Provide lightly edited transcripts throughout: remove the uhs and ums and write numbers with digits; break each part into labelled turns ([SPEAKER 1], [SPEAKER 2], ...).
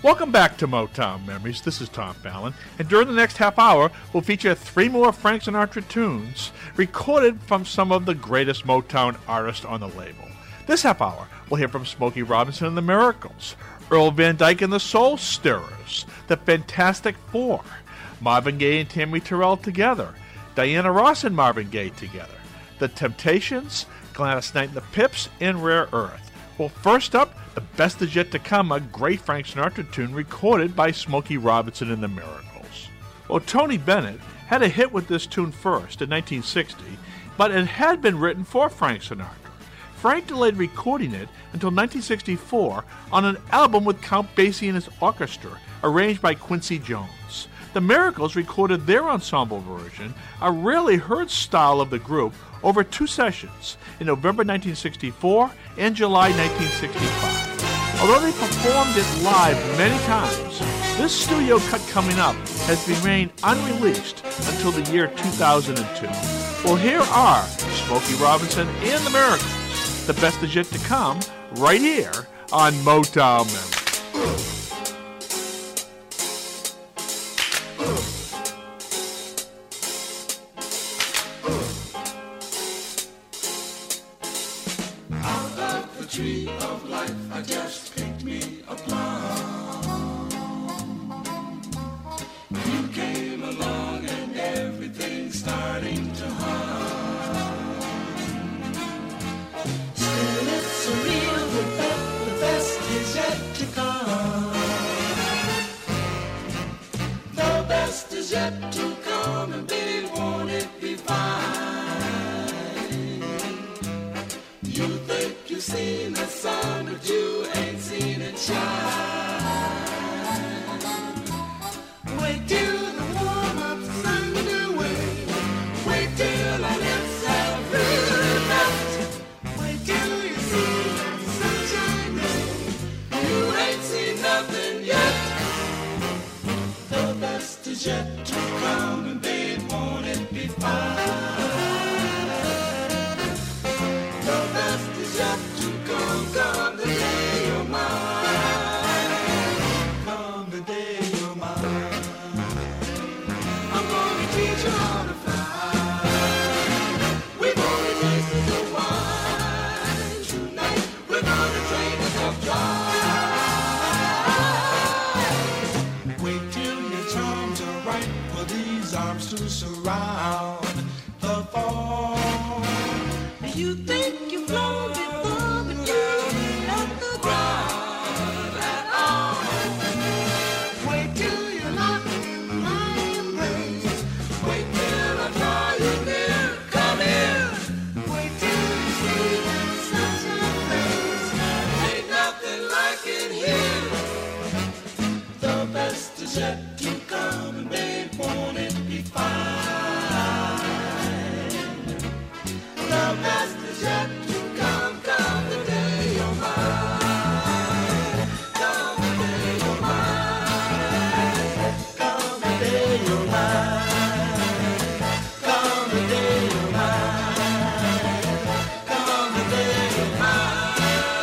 [SPEAKER 1] Welcome back to Motown Memories. This is Tom Fallon, and during the next half hour, we'll feature 3 more Frank Sinatra tunes recorded from some of the greatest Motown artists on the label. This half hour, we'll hear from Smokey Robinson and the Miracles, Earl Van Dyke and the Soul Stirrers, the Fantastic Four, Marvin Gaye and Tammy Terrell together, Diana Ross and Marvin Gaye together, The Temptations, Gladys Knight and the Pips, and Rare Earth. Well, first up, The Best Is Yet to Come, a great Frank Sinatra tune recorded by Smokey Robinson and the Miracles. Well, Tony Bennett had a hit with this tune first in 1960, but it had been written for Frank Sinatra. Frank delayed recording it until 1964 on an album with Count Basie and his orchestra, arranged by Quincy Jones. The Miracles recorded their ensemble version, a rarely heard style of the group, over 2 sessions in November 1964 and July 1965. Although they performed it live many times, this studio cut coming up has remained unreleased until the year 2002. Well, here are Smokey Robinson and the Miracles. The Best Is Yet to Come, right here on Motown Memories.
[SPEAKER 2] Tree of life, I just picked me a plum. You came along and everything's starting to hum. Still it's a real good bet, the best is yet to come. The best is yet to come, and baby, won't it be fine? You think you've seen the sun, but you ain't seen it shine. Wait till the warm-up's underway. Wait till our lips have really met. Wait till you see that sunshine ray. You ain't seen nothing yet. The best is yet to come, and babe, won't it be fine? Come the day you're mine. Come the day you're mine. I'm gonna teach you how to fly. We're gonna taste the wine tonight. We're gonna train ourselves dry. Wait till your charms are right for these arms to surround the fall. You think you've flown before, but you ain't at the ground at all. Wait till you're locked in my embrace. Wait till I draw you near. Come here. Wait till you see that sunshine face. Ain't nothing like it here. The best is yet to come, and babe, won't it be fine? The best is yet to come, come the day you're mine. Come the day you're mine. Come the day you're mine. Come the day you're mine. Come the day you're mine.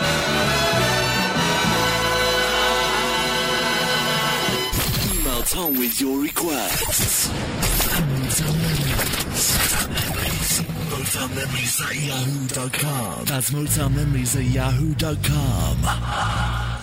[SPEAKER 3] Email Tom with your requests. Motown Memories at yahoo.com. That's Motown Memories at yahoo.com.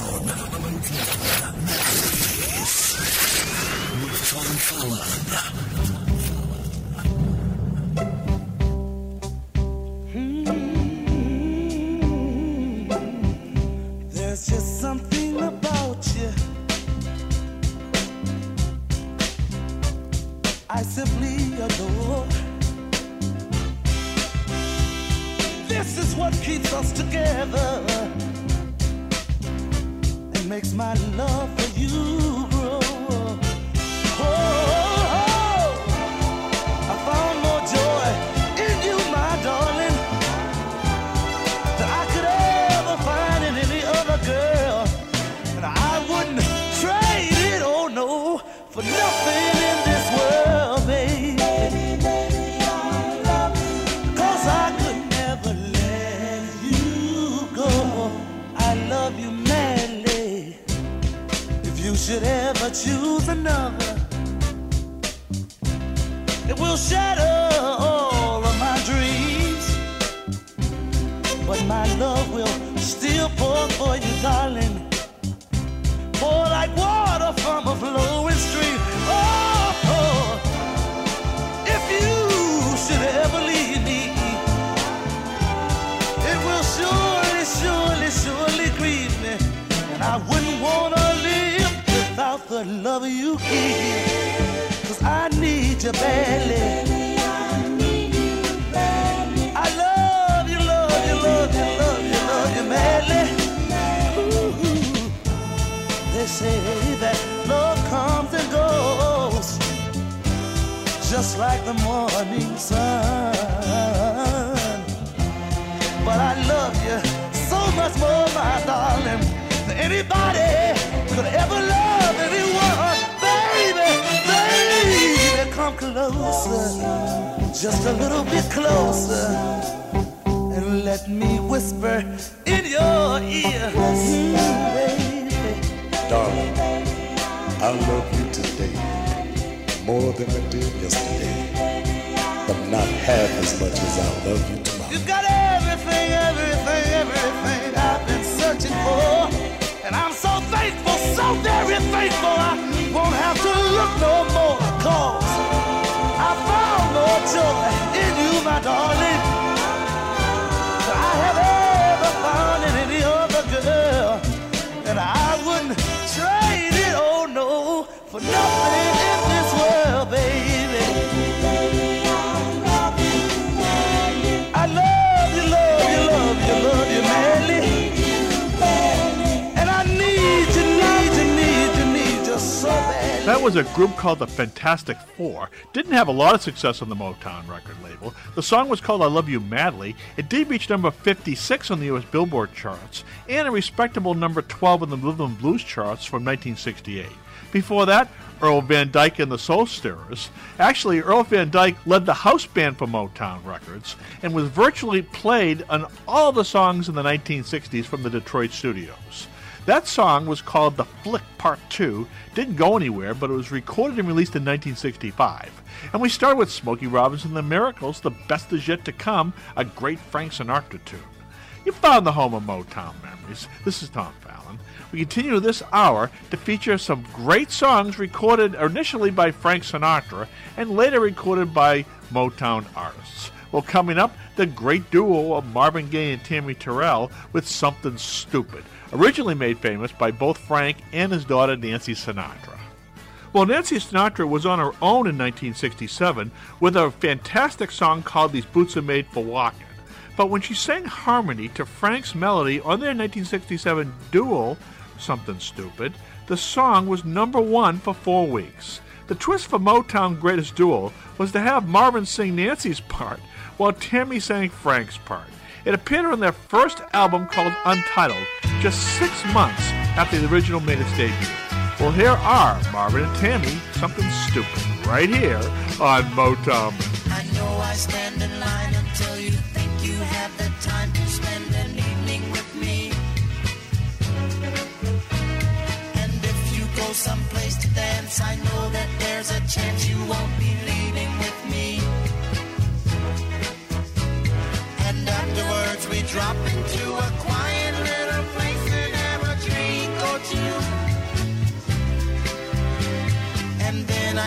[SPEAKER 3] Motown Memories with Tom Fallon.
[SPEAKER 2] There's just something about you I simply adore. This is what keeps us together and makes my love for you grow. I found more joy in you, my darling, than I could ever find in any other girl. And I wouldn't trade it, oh no, for nothing in this world, baby. Cause I could never let you go. I love you madly. If you should ever choose another, it will shatter all of my dreams. But my love will still pour for you, darling. Pour like water from a flowing stream. Oh, if you should ever leave me, it will surely, surely, surely grieve me. And I wouldn't wanna live without the love you give. Cause I need you badly. I love you, love you, love you, love you, love you madly. Ooh. They say that love comes and goes, just like the morning sun. But I love you so much more, my darling, than anybody could ever love anyone. Baby, baby, come closer, just a little bit closer, and let me whisper in your ear. Baby.
[SPEAKER 4] Darling, I love you today more than I did yesterday, but not half as much as I love you tomorrow.
[SPEAKER 2] You got everything, everything, everything I've been searching for, and I'm so thankful, so very thankful. I won't have to look no more, cause I found more joy in you, my darling, than I have ever found in any other girl. And I wouldn't trade it, oh no, for nothing in this world, baby. I love you, love you, love you, love you madly. And I need you, need you, need you, need you so badly.
[SPEAKER 1] That was a group called the Fantastic Four. Didn't have a lot of success on the Motown record label. The song was called I Love You Madly. It did reach number 56 on the U.S. Billboard charts and a respectable number 12 on the Rhythm and Blues charts from 1968. Before that, Earl Van Dyke and the Soul Stirrers. Actually, Earl Van Dyke led the house band for Motown Records and was virtually played on all the songs in the 1960s from the Detroit studios. That song was called The Flick Part 2, didn't go anywhere, but it was recorded and released in 1965. And we started with Smokey Robinson and the Miracles, The Best Is Yet to Come, a great Frank Sinatra tune. You found the home of Motown memories. This is Tom Fallon. We continue this hour to feature some great songs recorded initially by Frank Sinatra and later recorded by Motown artists. Well, coming up, the great duo of Marvin Gaye and Tammy Terrell with Something Stupid, originally made famous by both Frank and his daughter Nancy Sinatra. Well, Nancy Sinatra was on her own in 1967 with a fantastic song called These Boots Are Made for Walking. But when she sang harmony to Frank's melody on their 1967 duo, Something Stupid, the song was number one for 4 weeks. The twist for Motown Greatest Duo was to have Marvin sing Nancy's part while Tammy sang Frank's part. It appeared on their first album called Untitled, just 6 months after the original made its debut. Well, here are Marvin and Tammy, Something Stupid, right here on Motown.
[SPEAKER 5] I know I stand in line until you think you have the time to spend an evening with me. And if you go someplace to dance, I know that there's a chance you won't be leaving with me. And afterwards we drop into a quiet little place and have a drink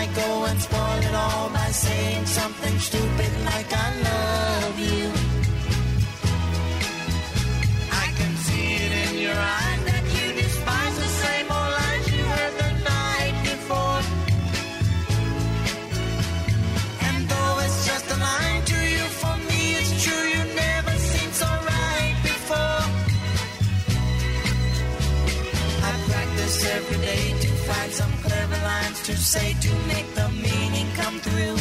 [SPEAKER 5] I go and spoil it all by saying something stupid like I love you. I can see it in your eyes that you despise the same old lines you heard the night before. And though it's just a line to you, for me it's true, you never seemed so right before. I practice every day to find some clever lines to say to make the meaning come through.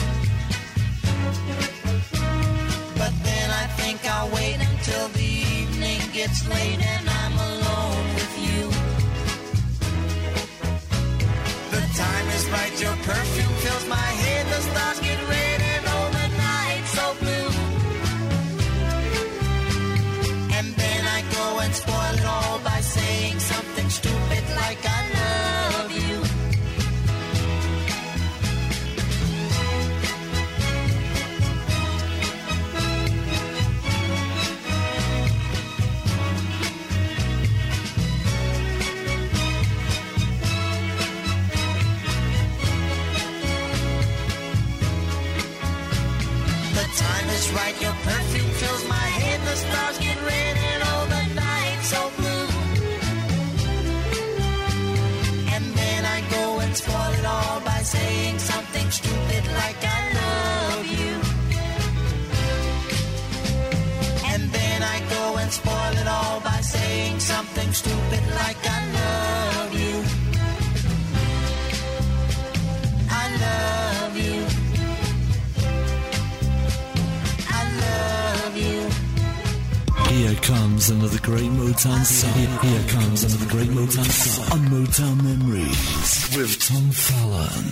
[SPEAKER 5] But then I think I'll wait until the evening gets late and I'm alone with you. The time is right, your perfume fills my head, the stars get red and all the night so blue. And then I go and spoil it all by saying something stupid like I love you. The time is right, your perfume fills my head, the stars get red and all the night so blue. And then I go and spoil it all by saying something stupid like I love you. And then I go and spoil it all by saying something stupid like I love you. I love you.
[SPEAKER 3] Here comes another great Motown song. Here comes another great Motown song on Motown Memories with Tom Fallon.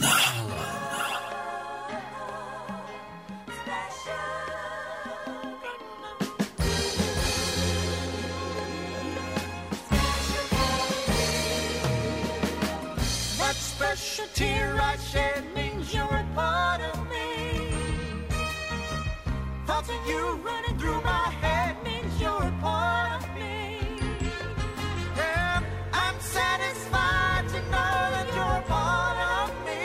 [SPEAKER 5] That special tear I shed means you're a part of me. Thoughts of you running through my head means you're a part of me. Yeah, I'm satisfied to know that you're a part of me.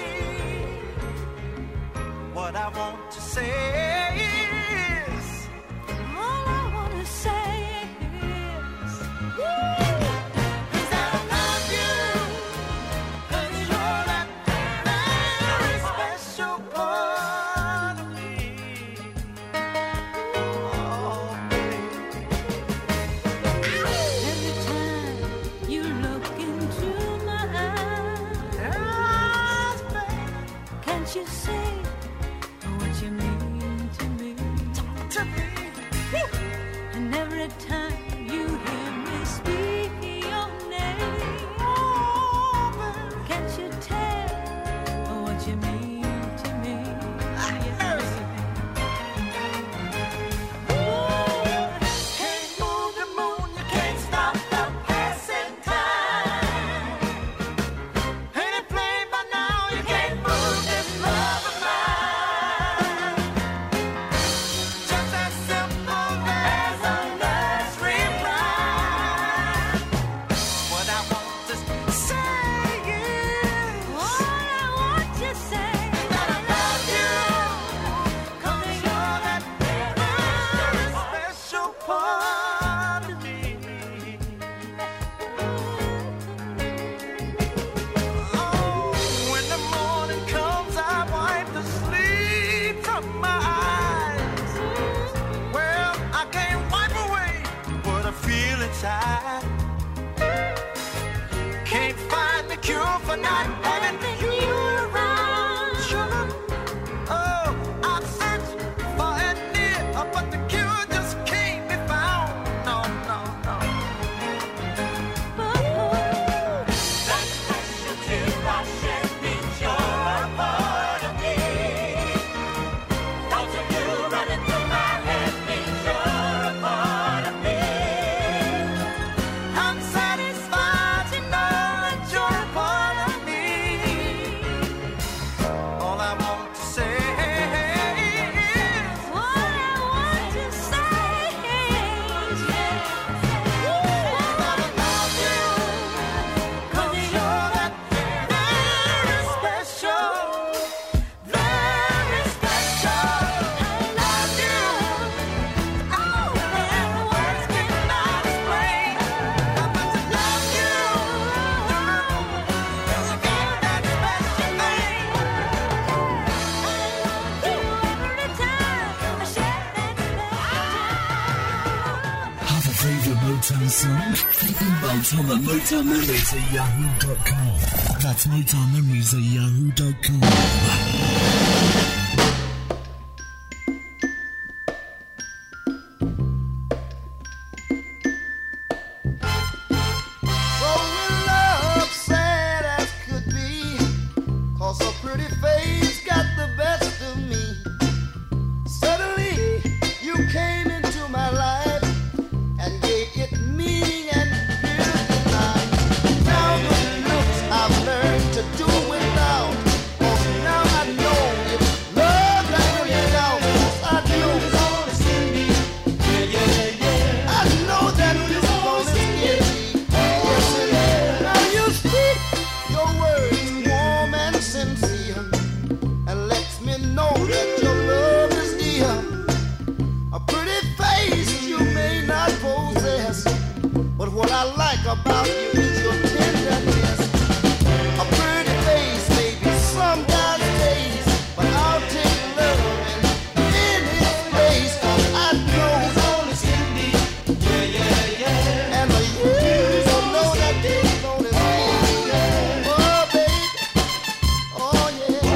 [SPEAKER 5] What I want to say is, all I want to say is, that I love you, 'cause you're that very special part of me.
[SPEAKER 6] Every time you look into my eyes, can't you say what you mean to me? And every time you hear me speak your name, can't you tell what you mean to me?
[SPEAKER 5] Can't move the moon, you can't stop the passing time. Ain't it plain by now you can't move this love of mine? Just as simple as a nursery rhyme. What I want to say is,
[SPEAKER 6] All I want to say
[SPEAKER 5] that I love you, 'cause you're that very special part of me. Oh, when the morning comes, I wipe the sleep from my eyes. Well, I can't wipe away what I feel inside. Can't find the cure for not having you around, sugar. Oh, I've searched for it near, but the cure just can't be found. No, no, no. That special tear I shed means you're a part of me. Thoughts of you running through my head means you're a part of me. I'm satisfied to know that you're a part of me.
[SPEAKER 3] song? Email Tom at MotownMemories@yahoo.com. That's MotownMemories@yahoo.com.
[SPEAKER 7] So in love, sad as could be, 'cause her pretty face got the best of me. Suddenly, you came into my life and gave it meaning and beauty life. Now the looks I've learned to do without, 'cause now I know it's love that put it out. 'Cause I know it's honest in me. I know that this phone is in me. Yes, it is. Now you speak your words warm and sincere, and lets me know that your love is dear. A pretty face you may not possess, but what I like about you is your tenderness. A pretty face may be some guy's taste, but I'll take love and in his place, 'cause I know it's only in me. And you don't know that this only in me. Oh, baby. Oh, yeah.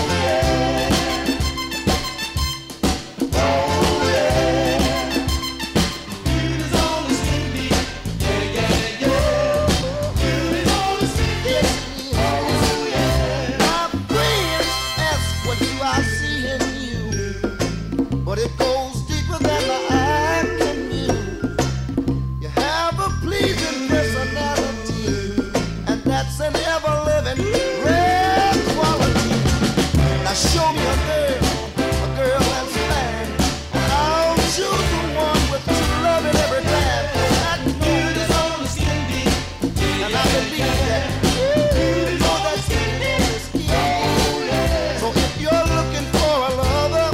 [SPEAKER 7] My friends ask what do I see in you, but it goes deeper than the eye can view. You have a pleasing personality, and that's an ever-living rare quality. Now show me a girl that's fine, and I'll choose the one with true love in every time. I know there's only skin deep, and I believe that. Know that skin is deep. So if you're looking for a lover,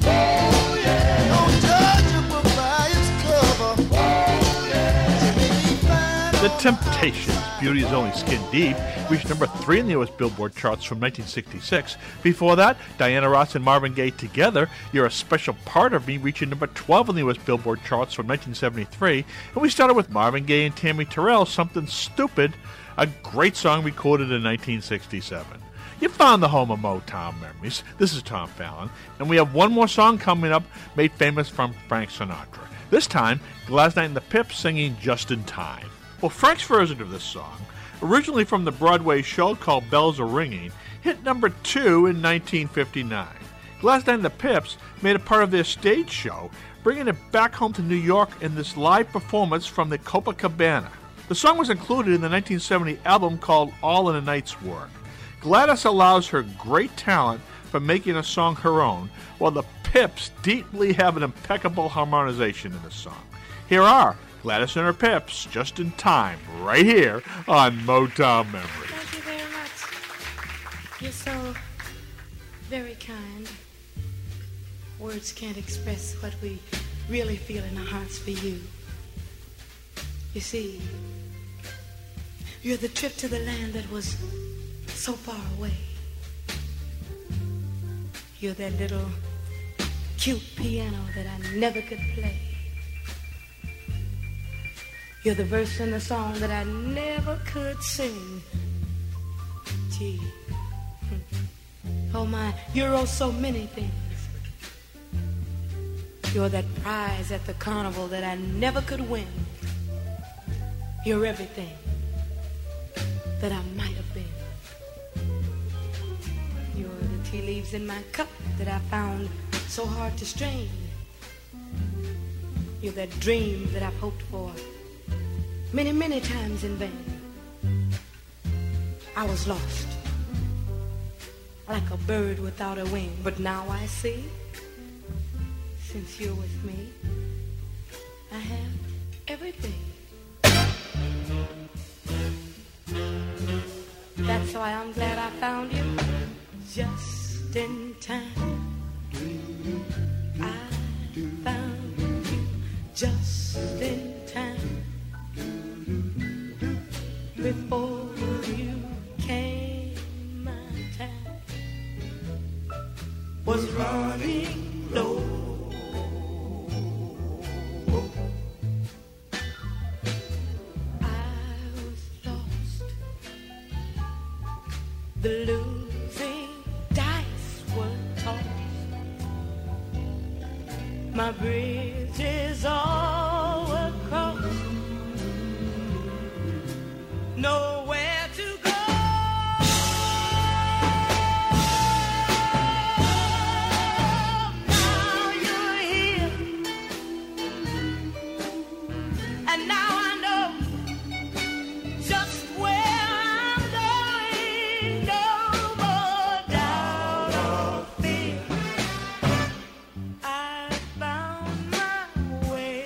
[SPEAKER 7] don't judge a book by its cover. She may be fine
[SPEAKER 1] The
[SPEAKER 7] or
[SPEAKER 1] Temptations' Beauty is Only Skin Deep reached number 3 in the U.S. Billboard charts from 1966. Before that, Diana Ross and Marvin Gaye together, You're a Special Part of Me, reaching number 12 in the U.S. Billboard charts from 1973. And we started with Marvin Gaye and Tammy Terrell, Something Stupid, a great song recorded in 1967. You found the home of Motown Memories. This is Tom Fallon, and we have one more song coming up made famous from Frank Sinatra. This time, Gladys Knight and the Pips singing Just in Time. Well, Frank's version of this song, originally from the Broadway show called Bells Are Ringing, hit number 2 in 1959. Gladys Knight and the Pips made it part of their stage show, bringing it back home to New York in this live performance from the Copacabana. The song was included in the 1970 album called All in a Night's Work. Gladys allows her great talent for making a song her own, while the Pips deeply have an impeccable harmonization in the song. Here are Gladys and her Pips, Just in Time, right here on Motown Memories.
[SPEAKER 6] Thank you very much. You're so very kind. Words can't express what we really feel in our hearts for you. You see, you're the trip to the land that was so far away. You're that little cute piano that I never could play. You're the verse in the song that I never could sing. Gee. Oh my, you're oh so many things. You're that prize at the carnival that I never could win. You're everything that I might have been. You're the tea leaves in my cup that I found so hard to strain. You're that dream that I've hoped for many, many times in vain. I was lost, like a bird without a wing, but now I see, since you're with me, I have everything. That's why I'm glad I found you just in time. I found you just in time. Before you came, my time was running low. the losing dice were tossed. My bridges all were crossed. Nowhere to go. Now you're here, and now I know just where I'm going. No more doubt or fear. I found my way.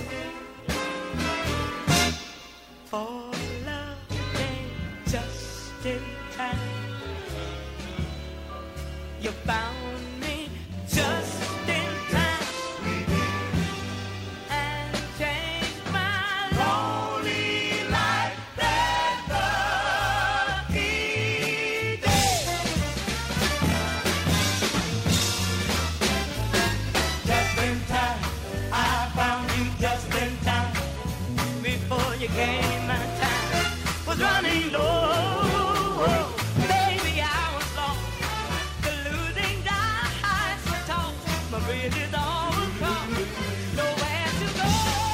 [SPEAKER 6] For love came just in time. You found me just in time and changed my lonely life that lucky day. Just in time, I found you just in time. Before you came, my time was running low. Baby, I was lost. The losing dice were tossed. My bridges all were crossed. Nowhere to go.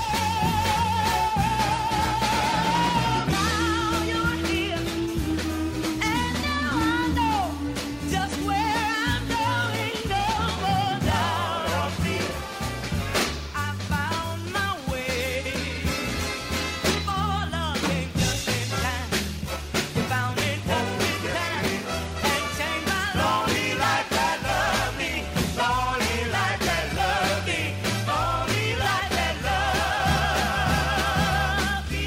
[SPEAKER 6] Now you're here, and now I know just where I'm going. No more doubt or fear. I found my way. For love came just in time. You found me just in time and changed my lonely life that loved me. Lonely life that loved me. Lonely life that loved me.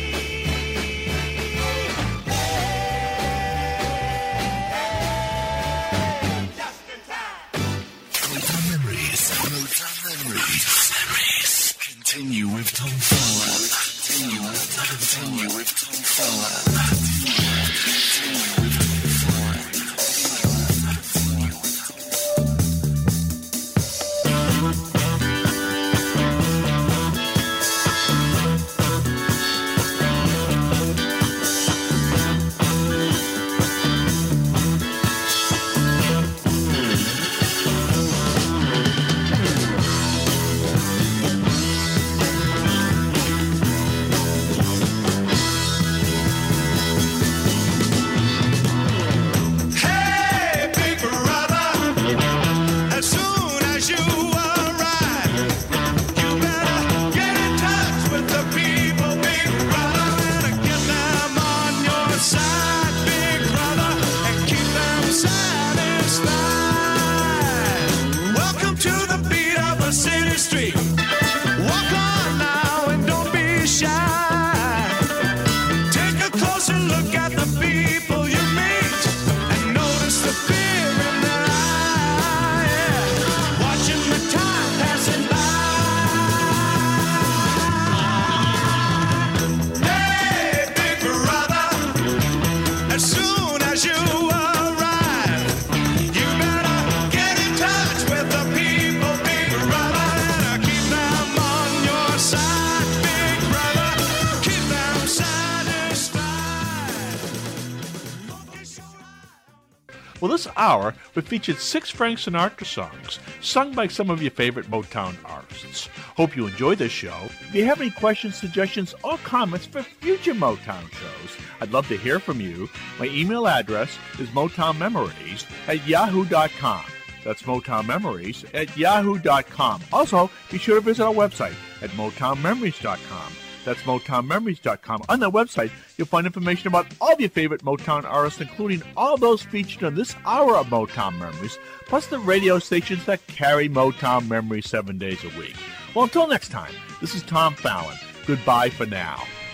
[SPEAKER 6] Just in time.
[SPEAKER 3] Motown Memories. Motown Memories. Continue with Tom Fowler. Continue with Tom Fowler.
[SPEAKER 2] Hey, big brother, as soon as you arrive, you better get in touch with the people, big brother, and get them on your side, big brother, and keep them satisfied. Welcome to the beat of a city street. Walk on now and don't be shy. Take a closer look at the people you meet and notice the fear in their eye. Yeah. Watching the time passing by. Hey, big brother, as soon as you arrive, you better get in touch with the people, big brother, and keep them on your side, big brother. Keep them satisfied.
[SPEAKER 1] Well, this hour, we featured 6 Frank Sinatra songs, sung by some of your favorite Motown artists. Hope you enjoyed this show. If you have any questions, suggestions, or comments for future Motown shows, I'd love to hear from you. My email address is motownmemories@yahoo.com. That's motownmemories@yahoo.com. Also, be sure to visit our website at motownmemories.com. That's motownmemories.com. On that website, you'll find information about all of your favorite Motown artists, including all those featured on this hour of Motown Memories, plus the radio stations that carry Motown Memories 7 days a week. Well, until next time, this is Tom Fallon. Goodbye for now.